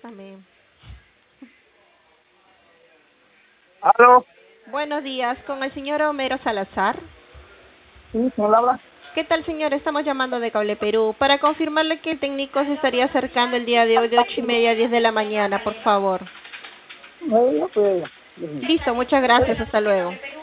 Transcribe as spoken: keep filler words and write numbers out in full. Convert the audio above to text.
Amén. ¿Aló? Buenos días, con el señor Homero Salazar. Sí, ¿quién habla? ¿Qué tal, señor? Estamos llamando de Cable Perú para confirmarle que el técnico se estaría acercando el día de hoy de ocho y media a diez de la mañana, por favor. No, yo soy ella. Listo, muchas gracias. Hasta luego.